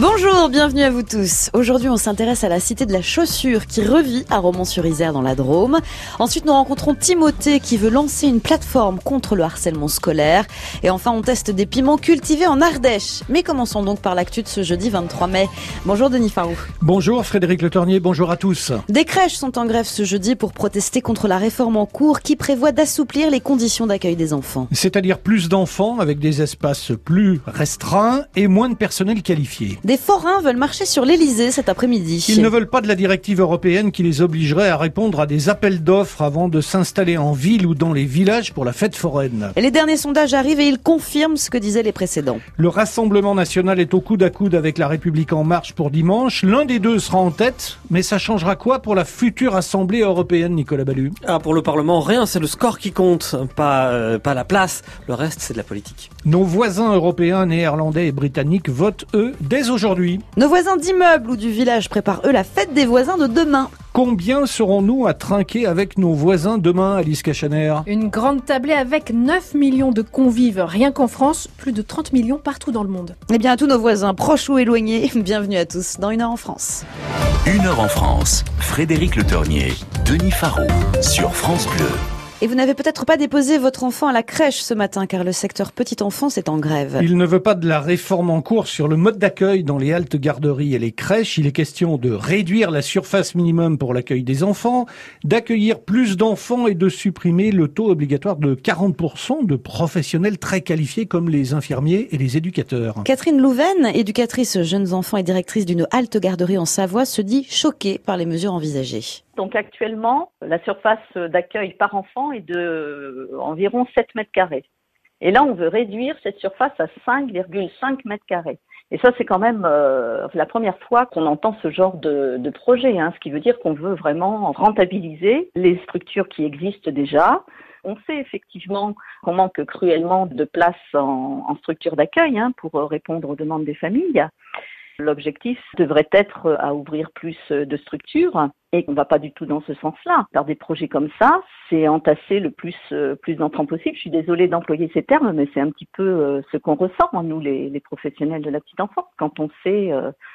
Bonjour, bienvenue à vous tous. Aujourd'hui, on s'intéresse à la cité de la chaussure qui revit à Romans-sur-Isère dans la Drôme. Ensuite, nous rencontrons Timothée qui veut lancer une plateforme contre le harcèlement scolaire. Et enfin, on teste des piments cultivés en Ardèche. Mais commençons donc par l'actu de ce jeudi 23 mai. Bonjour Denis Farou. Bonjour Frédéric Le Tornier, bonjour à tous. Des crèches sont en grève ce jeudi pour protester contre la réforme en cours qui prévoit d'assouplir les conditions d'accueil des enfants. C'est-à-dire plus d'enfants avec des espaces plus restreints et moins de personnel qualifié. Des forains veulent marcher sur l'Elysée cet après-midi. Ils ne veulent pas de la directive européenne qui les obligerait à répondre à des appels d'offres avant de s'installer en ville ou dans les villages pour la fête foraine. Et les derniers sondages arrivent et ils confirment ce que disaient les précédents. Le Rassemblement national est au coude à coude avec la République en marche pour dimanche. L'un des deux sera en tête, mais ça changera quoi pour la future Assemblée européenne, Nicolas Ballu ? Pour le Parlement, rien, c'est le score qui compte, pas la place. Le reste, c'est de la politique. Nos voisins européens, néerlandais et britanniques votent, eux, dès aujourd'hui. Nos voisins d'immeubles ou du village préparent, eux, la fête des voisins de demain. Combien serons-nous à trinquer avec nos voisins demain, Alice Cachaner ? Une grande tablée avec 9 millions de convives, rien qu'en France, plus de 30 millions partout dans le monde. Eh bien, à tous nos voisins, proches ou éloignés, bienvenue à tous dans 1 heure en France. 1 heure en France, Frédéric Le Tornier, Denis Farou, sur France Bleu. Et vous n'avez peut-être pas déposé votre enfant à la crèche ce matin, car le secteur petite enfance est en grève. Il ne veut pas de la réforme en cours sur le mode d'accueil dans les haltes garderies et les crèches. Il est question de réduire la surface minimum pour l'accueil des enfants, d'accueillir plus d'enfants et de supprimer le taux obligatoire de 40% de professionnels très qualifiés comme les infirmiers et les éducateurs. Catherine Louven, éducatrice jeunes enfants et directrice d'une halte garderie en Savoie, se dit choquée par les mesures envisagées. Donc actuellement, la surface d'accueil par enfant est de environ 7 mètres carrés. Et là, on veut réduire cette surface à 5,5 mètres carrés. Et ça, c'est quand même la première fois qu'on entend ce genre de projet, ce qui veut dire qu'on veut vraiment rentabiliser les structures qui existent déjà. On sait effectivement qu'on manque cruellement de place en structure d'accueil pour répondre aux demandes des familles. L'objectif devrait être à ouvrir plus de structures et on ne va pas du tout dans ce sens-là. Par des projets comme ça, c'est entasser le plus d'enfants possible. Je suis désolée d'employer ces termes, mais c'est un petit peu ce qu'on ressent, nous, les professionnels de la petite enfance, quand on sait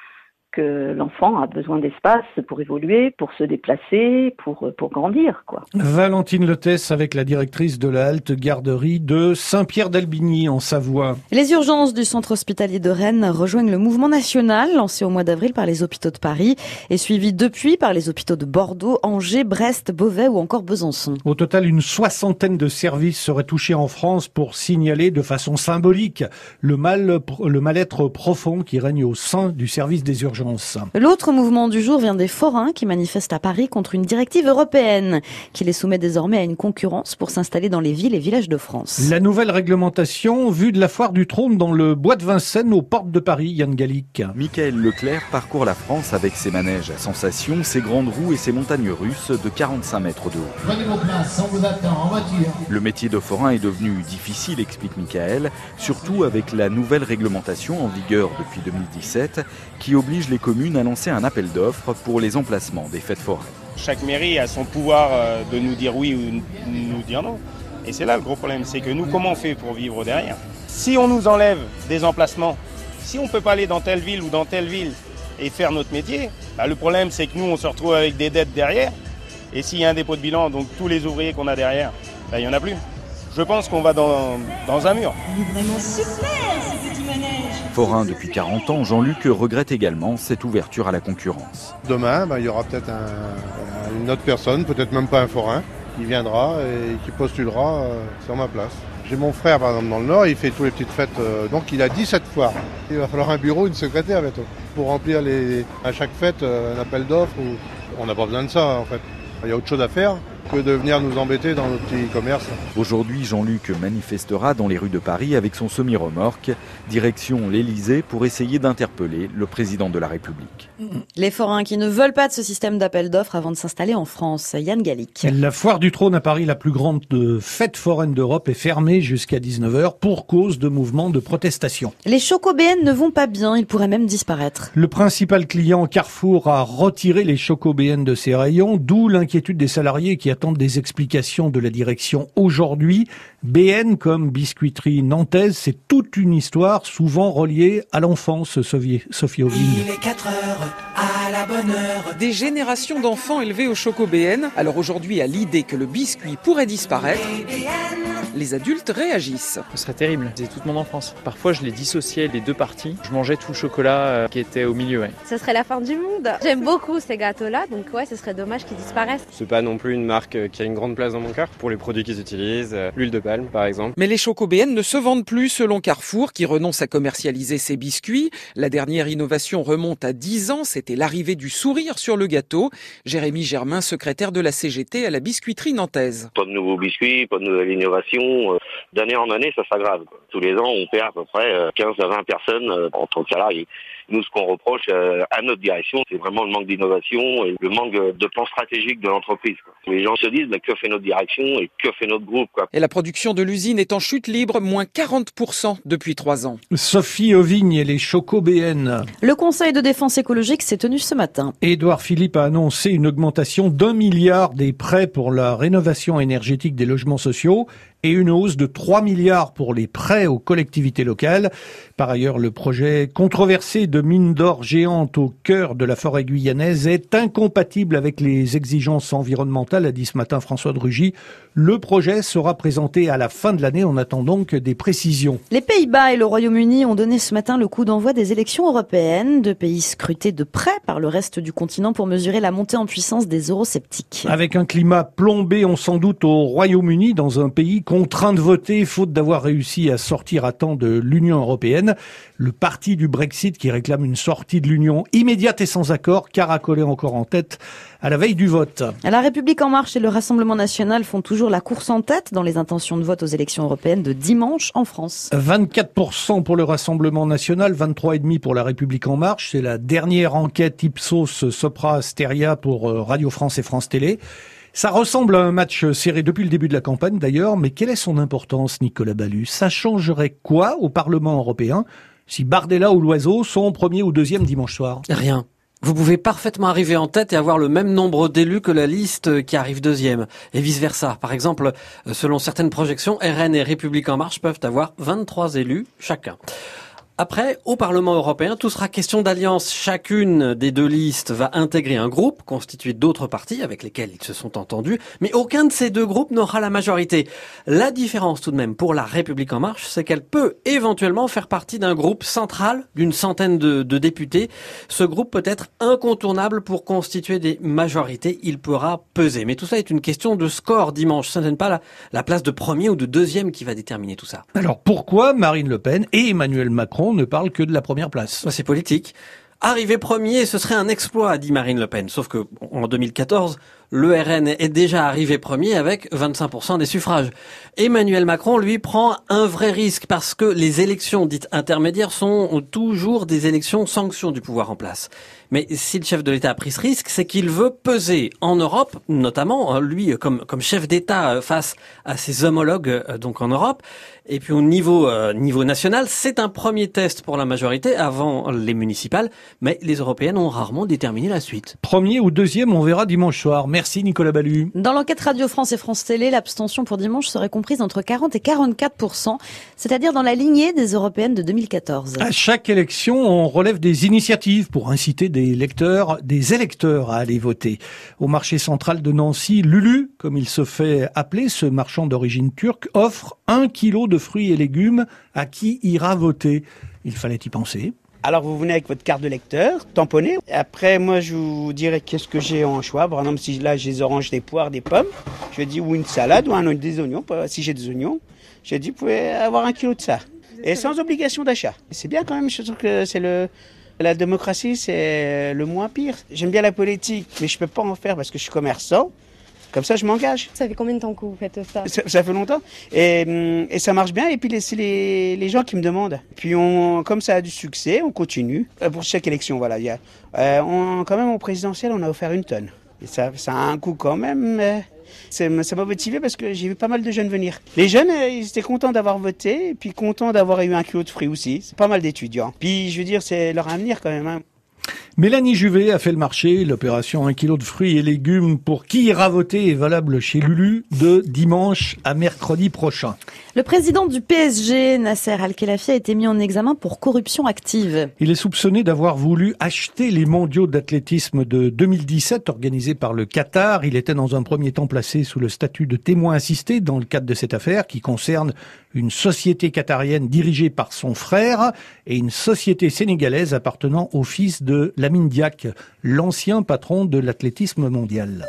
que l'enfant a besoin d'espace pour évoluer, pour se déplacer, pour grandir, quoi. Valentine Letès avec la directrice de la halte garderie de Saint-Pierre-d'Albigny en Savoie. Les urgences du centre hospitalier de Rennes rejoignent le mouvement national lancé au mois d'avril par les hôpitaux de Paris et suivi depuis par les hôpitaux de Bordeaux, Angers, Brest, Beauvais ou encore Besançon. Au total, une 60aine de services seraient touchés en France pour signaler de façon symbolique le mal-être profond qui règne au sein du service des urgences. L'autre mouvement du jour vient des forains qui manifestent à Paris contre une directive européenne qui les soumet désormais à une concurrence pour s'installer dans les villes et villages de France. La nouvelle réglementation vue de la foire du Trône dans le bois de Vincennes aux portes de Paris, Yann Gallic. Michael Leclerc parcourt la France avec ses manèges à sensations, ses grandes roues et ses montagnes russes de 45 mètres de haut. Prenez vos places, on vous attend en voiture. Le métier de forain est devenu difficile, explique Michael, surtout avec la nouvelle réglementation en vigueur depuis 2017 qui oblige les communes à lancer un appel d'offres pour les emplacements des fêtes foraines. Chaque mairie a son pouvoir de nous dire oui ou nous dire non. Et c'est là le gros problème, c'est que nous, comment on fait pour vivre derrière ? Si on nous enlève des emplacements, si on ne peut pas aller dans telle ville ou dans telle ville et faire notre métier, le problème c'est que nous, on se retrouve avec des dettes derrière. Et s'il y a un dépôt de bilan, donc tous les ouvriers qu'on a derrière, il n'y en a plus. Je pense qu'on va dans un mur. Il est vraiment super ce petit manège. Forain depuis 40 ans, Jean-Luc regrette également cette ouverture à la concurrence. Demain, il y aura peut-être une autre personne, peut-être même pas un forain, qui viendra et qui postulera sur ma place. J'ai mon frère par exemple dans le Nord, il fait toutes les petites fêtes, donc il a 17 foires. Il va falloir un bureau, une secrétaire bientôt, pour remplir à chaque fête un appel d'offres. On n'a pas besoin de ça en fait. Il y a autre chose à faire que de venir nous embêter dans nos petits commerces. Aujourd'hui, Jean-Luc manifestera dans les rues de Paris avec son semi-remorque, direction l'Elysée pour essayer d'interpeller le président de la République. Les forains qui ne veulent pas de ce système d'appel d'offres avant de s'installer en France. Yann Gallic. La foire du Trône à Paris, la plus grande fête foraine d'Europe, est fermée jusqu'à 19h pour cause de mouvements de protestation. Les chocobéennes ne vont pas bien, ils pourraient même disparaître. Le principal client Carrefour a retiré les chocobéennes de ses rayons, d'où l'inquiétude des salariés qui attendent attendent des explications de la direction aujourd'hui. BN comme biscuiterie nantaise, c'est toute une histoire souvent reliée à l'enfance, Sophie Auvigne. Il est 4 heures à la bonne heure. Des générations d'enfants élevés au Choco BN. Alors aujourd'hui, à l'idée que le biscuit pourrait disparaître, les adultes réagissent. Ce serait terrible, c'est toute mon enfance. Parfois je les dissociais les deux parties. Je mangeais tout le chocolat qui était au milieu. Ouais. Ce serait la fin du monde. J'aime beaucoup ces gâteaux-là, donc ouais, ce serait dommage qu'ils disparaissent. C'est pas non plus une marque qui a une grande place dans mon cœur pour les produits qu'ils utilisent, l'huile de palme par exemple. Mais les Choco BN ne se vendent plus selon Carrefour qui renonce à commercialiser ses biscuits. La dernière innovation remonte à 10 ans, c'était l'arrivée du sourire sur le gâteau. Jérémy Germain, secrétaire de la CGT à la biscuiterie nantaise. Pas de nouveaux biscuits, pas de nouvelle innovation. D'année en année, ça s'aggrave. Tous les ans, on perd à peu près 15 à 20 personnes en tant que salariés. Nous, ce qu'on reproche à notre direction, c'est vraiment le manque d'innovation et le manque de plan stratégique de l'entreprise. Les gens se disent, mais que fait notre direction et que fait notre groupe, quoi. Et la production de l'usine est en chute libre, moins 40% depuis 3 ans. Sophie Auvigne et les Choco BN. Le Conseil de défense écologique s'est tenu ce matin. Édouard Philippe a annoncé une augmentation d'1 milliard des prêts pour la rénovation énergétique des logements sociaux et une hausse de 3 milliards pour les prêts aux collectivités locales. Par ailleurs, le projet controversé de mine d'or géante au cœur de la forêt guyanaise est incompatible avec les exigences environnementales, a dit ce matin François de Rugy. Le projet sera présenté à la fin de l'année. On attend donc des précisions. Les Pays-Bas et le Royaume-Uni ont donné ce matin le coup d'envoi des élections européennes, deux pays scrutés de près par le reste du continent pour mesurer la montée en puissance des eurosceptiques. Avec un climat plombé, on s'en doute, au Royaume-Uni, dans un pays contraint de voter, faute d'avoir réussi à sortir à temps de l'Union européenne. Le parti du Brexit, qui réclame une sortie de l'Union immédiate et sans accord, caracolé encore en tête à la veille du vote. La République en marche et le Rassemblement national font toujours la course en tête dans les intentions de vote aux élections européennes de dimanche en France. 24% pour le Rassemblement national, 23,5% pour la République en marche. C'est la dernière enquête Ipsos Sopra Steria pour Radio France et France Télé. Ça ressemble à un match serré depuis le début de la campagne d'ailleurs, mais quelle est son importance, Nicolas Ballu? Ça changerait quoi au Parlement européen si Bardella ou Loiseau sont premier ou deuxième dimanche soir? Rien. Vous pouvez parfaitement arriver en tête et avoir le même nombre d'élus que la liste qui arrive deuxième, et vice-versa. Par exemple, selon certaines projections, RN et République en marche peuvent avoir 23 élus chacun. Après, au Parlement européen, tout sera question d'alliance. Chacune des deux listes va intégrer un groupe constitué d'autres partis avec lesquels ils se sont entendus, mais aucun de ces deux groupes n'aura la majorité. La différence tout de même pour la République en marche, c'est qu'elle peut éventuellement faire partie d'un groupe central d'une centaine de députés. Ce groupe peut être incontournable pour constituer des majorités. Il pourra peser. Mais tout ça est une question de score dimanche. Ce n'est pas la place de premier ou de deuxième qui va déterminer tout ça. Alors pourquoi Marine Le Pen et Emmanuel Macron ne parle que de la première place? C'est politique. Arriver premier, ce serait un exploit, dit Marine Le Pen. Sauf que, en 2014, le RN est déjà arrivé premier avec 25% des suffrages. Emmanuel Macron, lui, prend un vrai risque parce que les élections dites intermédiaires sont toujours des élections sanctions du pouvoir en place. Mais si le chef de l'État a pris ce risque, c'est qu'il veut peser en Europe, notamment, lui, comme chef d'État face à ses homologues, donc en Europe. Et puis au niveau national, c'est un premier test pour la majorité avant les municipales, mais les européennes ont rarement déterminé la suite. Premier ou deuxième, on verra dimanche soir. Merci Nicolas Ballu. Dans l'enquête Radio France et France Télé, l'abstention pour dimanche serait comprise entre 40 et 44%, c'est-à-dire dans la lignée des européennes de 2014. À chaque élection, on relève des initiatives pour inciter des électeurs à aller voter. Au marché central de Nancy, Lulu, comme il se fait appeler, ce marchand d'origine turque, offre 1 kilo de fruits et légumes à qui ira voter. Il fallait y penser. Alors vous venez avec votre carte de lecteur, tamponnez. Après moi je vous dirai qu'est-ce que j'ai en choix. Par exemple si là j'ai des oranges, des poires, des pommes, je dis ou une salade ou des oignons. Si j'ai des oignons, je dis vous pouvez avoir 1 kilo de ça. Et sans obligation d'achat. C'est bien quand même, je trouve que c'est la démocratie c'est le moins pire. J'aime bien la politique mais je peux pas en faire parce que je suis commerçant. Comme ça, je m'engage. Ça fait combien de temps que vous faites ça? Ça fait longtemps. Et ça marche bien. Et puis, c'est les gens qui me demandent. Puis, comme ça a du succès, on continue. Pour chaque élection, voilà. Quand même, au présidentiel, on a offert 1 tonne. Et ça a un coût quand même. Ça m'a motivé parce que j'ai vu pas mal de jeunes venir. Les jeunes, ils étaient contents d'avoir voté. Et puis, contents d'avoir eu 1 kilo de fruits aussi. C'est pas mal d'étudiants. Puis, je veux dire, c'est leur avenir quand même. Mélanie Juvet a fait le marché. L'opération 1 kg de fruits et légumes pour qui ira voter est valable chez Lulu de dimanche à mercredi prochain. Le président du PSG, Nasser Al-Khelaifi, a été mis en examen pour corruption active. Il est soupçonné d'avoir voulu acheter les mondiaux d'athlétisme de 2017 organisés par le Qatar. Il était dans un premier temps placé sous le statut de témoin assisté dans le cadre de cette affaire qui concerne une société qatarienne dirigée par son frère et une société sénégalaise appartenant au fils de Lamine Diack, l'ancien patron de l'athlétisme mondial.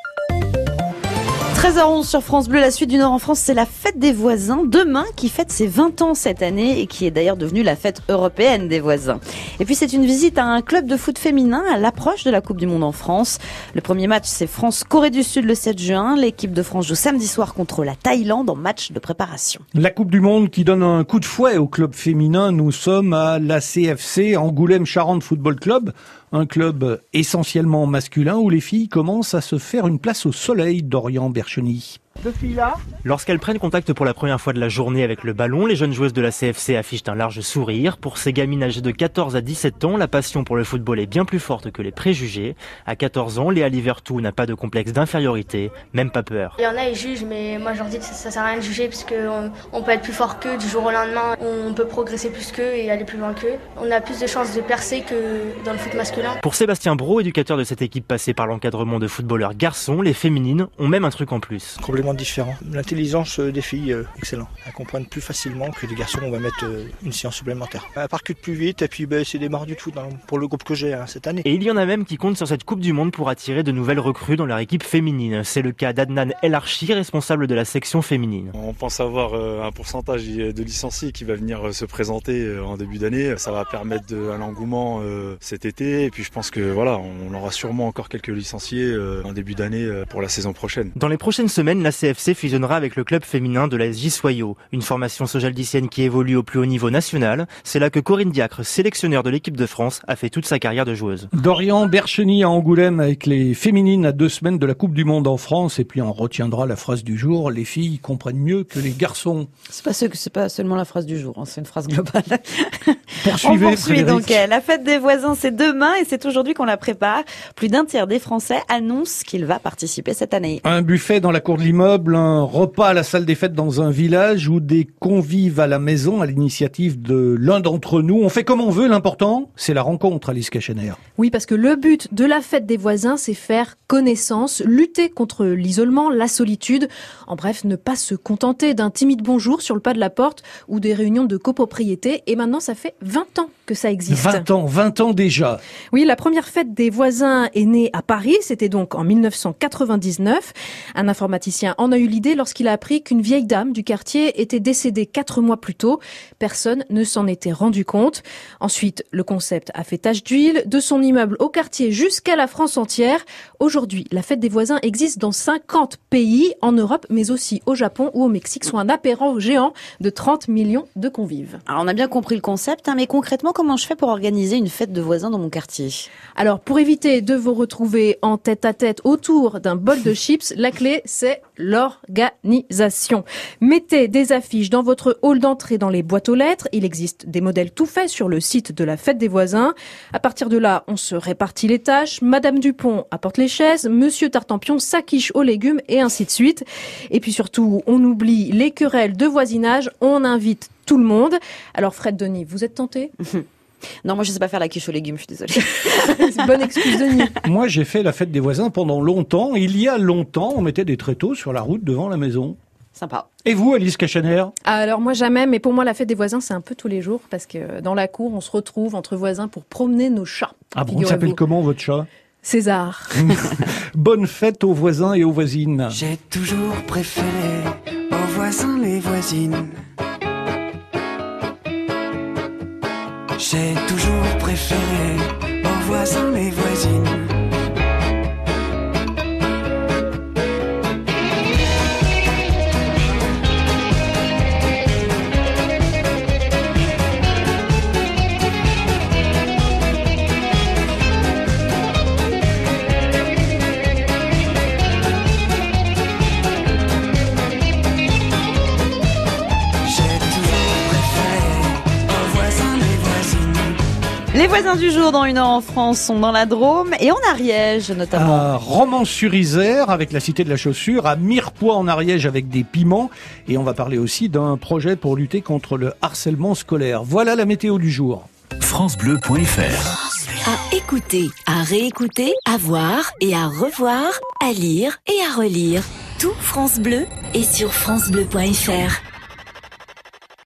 13h11 sur France Bleu, la suite du Nord en France, c'est la fête des voisins, demain, qui fête ses 20 ans cette année et qui est d'ailleurs devenue la fête européenne des voisins. Et puis c'est une visite à un club de foot féminin à l'approche de la Coupe du Monde en France. Le premier match, c'est France-Corée du Sud le 7 juin. L'équipe de France joue samedi soir contre la Thaïlande en match de préparation. La Coupe du Monde qui donne un coup de fouet au club féminin. Nous sommes à la CFC, Angoulême-Charente Football Club. Un club essentiellement masculin où les filles commencent à se faire une place au soleil d'Orient Bercheny. Deux filles là. Lorsqu'elles prennent contact pour la première fois de la journée avec le ballon, les jeunes joueuses de la CFC affichent un large sourire. Pour ces gamines âgées de 14 à 17 ans, la passion pour le football est bien plus forte que les préjugés. À 14 ans, Léa Livertou n'a pas de complexe d'infériorité, même pas peur. Il y en a, ils jugent, mais moi je leur dis que ça sert à rien de juger parce qu'on peut être plus fort qu'eux du jour au lendemain. On peut progresser plus qu'eux et aller plus loin qu'eux. On a plus de chances de percer que dans le foot masculin. Pour Sébastien Brault, éducateur de cette équipe passée par l'encadrement de footballeurs garçons, les féminines ont même un truc en plus. Complètement différent. L'intelligence des filles, excellent. Elles comprennent plus facilement que les garçons. On va mettre une séance supplémentaire. Elles parcutent plus vite et puis c'est des marres du foot pour le groupe que j'ai cette année. Et il y en a même qui comptent sur cette Coupe du Monde pour attirer de nouvelles recrues dans leur équipe féminine. C'est le cas d'Adnan El Archi, responsable de la section féminine. On pense avoir un pourcentage de licenciés qui va venir se présenter en début d'année. Ça va permettre un engouement cet été. Et puis je pense que voilà, on aura sûrement encore quelques licenciés en début d'année pour la saison prochaine. Dans les prochaines semaines, la CFC fusionnera avec le club féminin de la SJ Soyaux, une formation sojaldicienne qui évolue au plus haut niveau national. C'est là que Corinne Diacre, sélectionneur de l'équipe de France, a fait toute sa carrière de joueuse. D'Orient Bercheny à Angoulême avec les féminines à 2 semaines de la Coupe du Monde en France. Et puis on retiendra la phrase du jour, les filles comprennent mieux que les garçons. C'est pas seulement la phrase du jour, hein, c'est une phrase globale. Poursuivez, on poursuit Frédéric. donc. La fête des voisins, c'est demain et c'est aujourd'hui qu'on la prépare. Plus d'un tiers des Français annoncent qu'il va participer cette année. Un buffet dans la cour de l'immeuble, un repas à la salle des fêtes dans un village ou des convives à la maison à l'initiative de l'un d'entre nous. On fait comme on veut, l'important, c'est la rencontre, Alice Cachener. Oui, parce que le but de la fête des voisins, c'est faire connaissance, lutter contre l'isolement, la solitude. En bref, ne pas se contenter d'un timide bonjour sur le pas de la porte ou des réunions de copropriété. Et maintenant, ça fait 20 ans que ça existe. 20 ans déjà. Oui, la première fête des voisins est née à Paris. C'était donc en 1999. Un informaticien en a eu l'idée lorsqu'il a appris qu'une vieille dame du quartier était décédée 4 mois plus tôt. Personne ne s'en était rendu compte. Ensuite, le concept a fait tache d'huile, de son immeuble au quartier jusqu'à la France entière. Aujourd'hui, la fête des voisins existe dans 50 pays en Europe, mais aussi au Japon ou au Mexique, soit un apéro géant de 30 millions de convives. Alors, on a bien compris le concept, mais concrètement, comment je fais pour organiser une fête de voisins dans mon quartier ? Alors, pour éviter de vous retrouver en tête-à-tête autour d'un bol de chips, la clé, c'est l'organisation. Mettez des affiches dans votre hall d'entrée dans les boîtes aux lettres. Il existe des modèles tout faits sur le site de la fête des voisins. À partir de là, on se répartit les tâches. Madame Dupont apporte les chaises, Monsieur Tartampion s'acquiche aux légumes et ainsi de suite. Et puis surtout, on oublie les querelles de voisinage. On invite tout le monde. Alors Fred Denis, vous êtes tenté ? Non, moi je sais pas faire la quiche aux légumes, je suis désolée. C'est une bonne excuse, Denis. Moi j'ai fait la fête des voisins pendant longtemps. Il y a longtemps, on mettait des tréteaux sur la route devant la maison. Sympa. Et vous, Alice Cachener ? Alors moi jamais, mais pour moi la fête des voisins c'est un peu tous les jours parce que dans la cour on se retrouve entre voisins pour promener nos chats. Ah bon, il s'appelle comment votre chat ? César. Bonne fête aux voisins et aux voisines. J'ai toujours préféré aux voisins les voisines. J'ai toujours préféré aux voisins les voisines. Les voisins du jour dans 1 heure en France sont dans la Drôme et en Ariège notamment. À Romans-sur-Isère avec la Cité de la Chaussure, à Mirepoix en Ariège avec des piments. Et on va parler aussi d'un projet pour lutter contre le harcèlement scolaire. Voilà la météo du jour. FranceBleu.fr. À écouter, à réécouter, à voir et à revoir, à lire et à relire. Tout France Bleu est sur FranceBleu.fr.